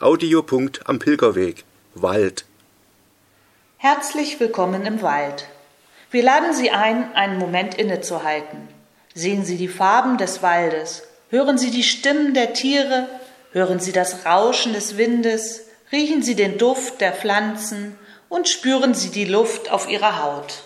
Audiopunkt am Pilgerweg, Wald. Herzlich willkommen im Wald. Wir laden Sie ein, einen Moment innezuhalten. Sehen Sie die Farben des Waldes, hören Sie die Stimmen der Tiere, hören Sie das Rauschen des Windes, riechen Sie den Duft der Pflanzen und spüren Sie die Luft auf Ihrer Haut.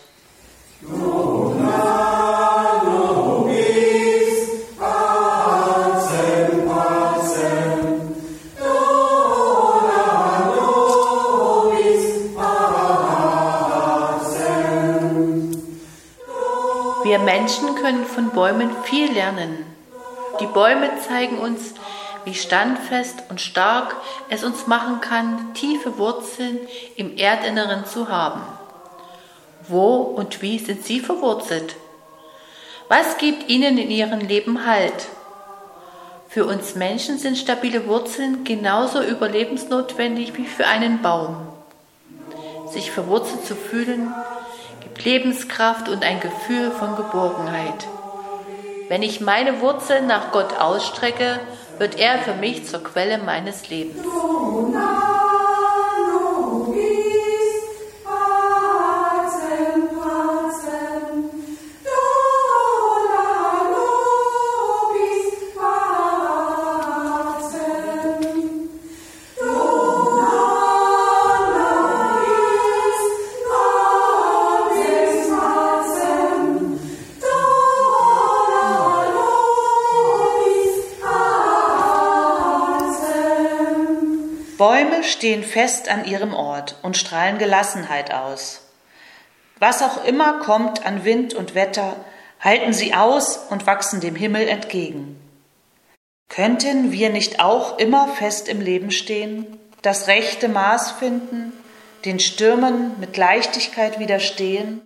Wir Menschen können von Bäumen viel lernen. Die Bäume zeigen uns, wie standfest und stark es uns machen kann, tiefe Wurzeln im Erdinneren zu haben. Wo und wie sind Sie verwurzelt? Was gibt Ihnen in Ihrem Leben Halt? Für uns Menschen sind stabile Wurzeln genauso überlebensnotwendig wie für einen Baum. Sich verwurzelt zu fühlen, gibt Lebenskraft und ein Gefühl von Geborgenheit. Wenn ich meine Wurzeln nach Gott ausstrecke, wird er für mich zur Quelle meines Lebens. Bäume stehen fest an ihrem Ort und strahlen Gelassenheit aus. Was auch immer kommt an Wind und Wetter, halten sie aus und wachsen dem Himmel entgegen. Könnten wir nicht auch immer fest im Leben stehen, das rechte Maß finden, den Stürmen mit Leichtigkeit widerstehen?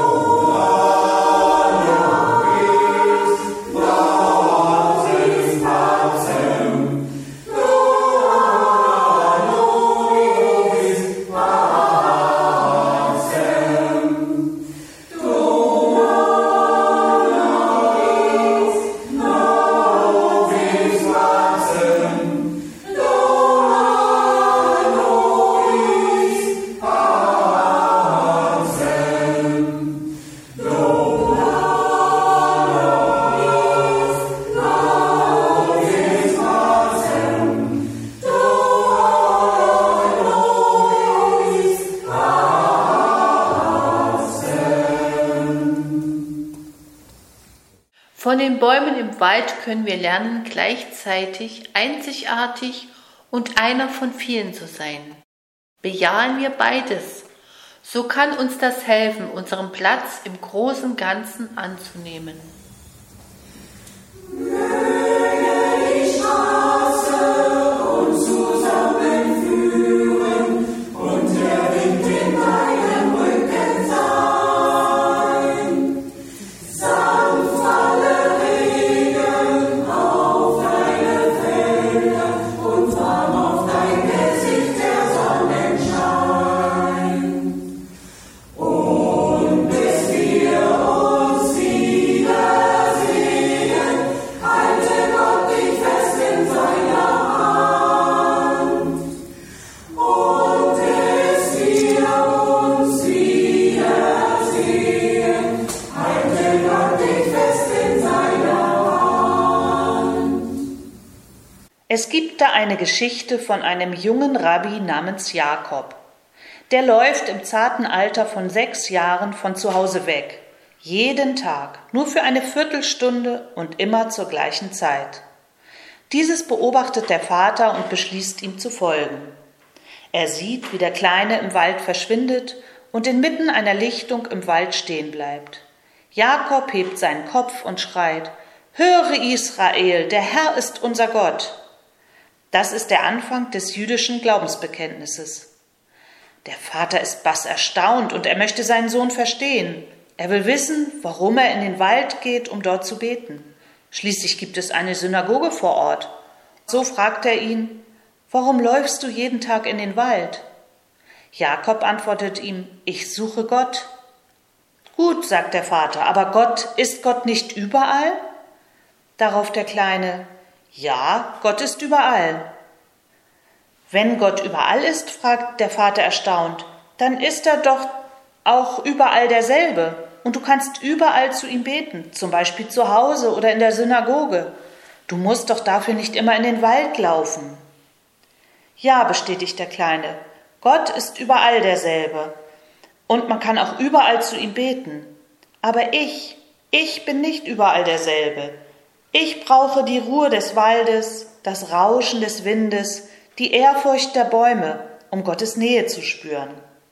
Von den Bäumen im Wald können wir lernen, gleichzeitig einzigartig und einer von vielen zu sein. Bejahen wir beides, so kann uns das helfen, unseren Platz im großen Ganzen anzunehmen. Es gibt da eine Geschichte von einem jungen Rabbi namens Jakob. Der läuft im zarten Alter von 6 Jahren von zu Hause weg, jeden Tag, nur für eine Viertelstunde und immer zur gleichen Zeit. Dieses beobachtet der Vater und beschließt, ihm zu folgen. Er sieht, wie der Kleine im Wald verschwindet und inmitten einer Lichtung im Wald stehen bleibt. Jakob hebt seinen Kopf und schreit: „Höre Israel, der Herr ist unser Gott!" Das ist der Anfang des jüdischen Glaubensbekenntnisses. Der Vater ist bass erstaunt und er möchte seinen Sohn verstehen. Er will wissen, warum er in den Wald geht, um dort zu beten. Schließlich gibt es eine Synagoge vor Ort. So fragt er ihn: „Warum läufst du jeden Tag in den Wald?" Jakob antwortet ihm: „Ich suche Gott." „Gut", sagt der Vater, „aber ist Gott nicht überall?" Darauf der Kleine: „Ja, Gott ist überall." Wenn Gott überall ist, fragt der Vater erstaunt, dann ist er doch auch überall derselbe und du kannst überall zu ihm beten, zum Beispiel zu Hause oder in der Synagoge. Du musst doch dafür nicht immer in den Wald laufen. Ja, bestätigt der Kleine, Gott ist überall derselbe und man kann auch überall zu ihm beten. Aber ich bin nicht überall derselbe. Ich brauche die Ruhe des Waldes, das Rauschen des Windes, die Ehrfurcht der Bäume, um Gottes Nähe zu spüren.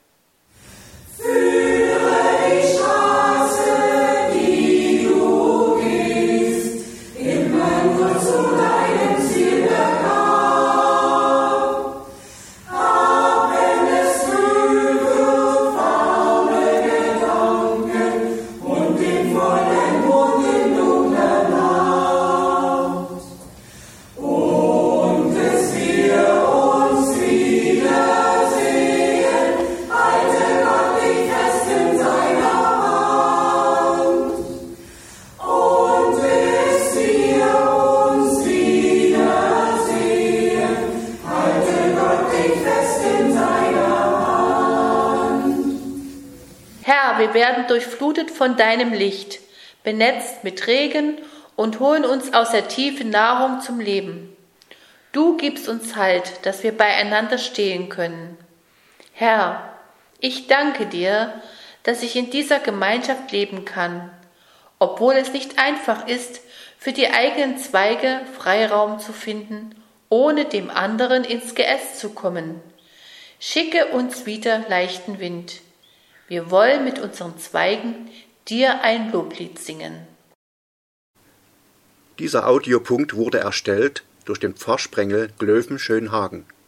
Herr, wir werden durchflutet von deinem Licht, benetzt mit Regen und holen uns aus der Tiefe Nahrung zum Leben. Du gibst uns Halt, dass wir beieinander stehen können. Herr, ich danke dir, dass ich in dieser Gemeinschaft leben kann, obwohl es nicht einfach ist, für die eigenen Zweige Freiraum zu finden, ohne dem anderen ins Geäst zu kommen. Schicke uns wieder leichten Wind. Wir wollen mit unseren Zweigen dir ein Loblied singen. Dieser Audiopunkt wurde erstellt durch den Pfarrsprengel Glöven-Schönhagen.